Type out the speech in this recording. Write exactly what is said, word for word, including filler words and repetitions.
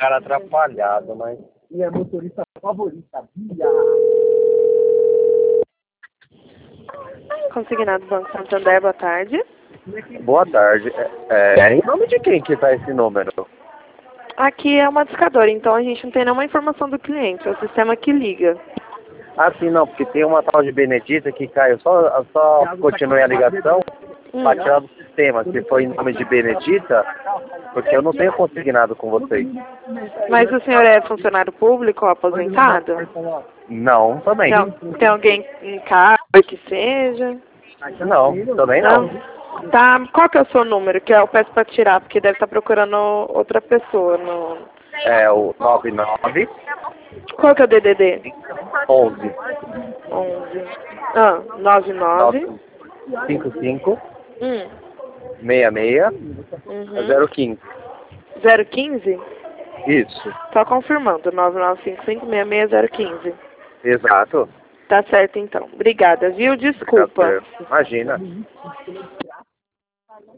cara atrapalhado, mas... Minha motorista favorita, Bia. Consignado Banco Santander, boa tarde. Boa tarde. É, é, em nome de quem que tá esse número? Aqui é uma discadora, então a gente não tem nenhuma informação do cliente, é o sistema que liga. Ah, sim, não, porque tem uma tal de Benedita que caiu. Só, só continue a ligação Hum. para tirar do sistema. Se foi em nome de Benedita, porque eu não tenho consignado com vocês. Mas o senhor é funcionário público ou aposentado? Não, também. Tem, tem alguém em casa que seja? Não, também não. Tá, qual que é o seu número? Que eu peço para tirar, porque deve estar procurando outra pessoa. No... É o nove nove Qual que é o D D D? onze onze. Ah, nove nove. cinco cinco Hum. seis seis Uhum. zero quinze. zero quinze? Isso, Só confirmando, nove nove cinco cinco seis seis zero quinze. exato. Tá certo então. Obrigada, viu? Desculpa. Imagina.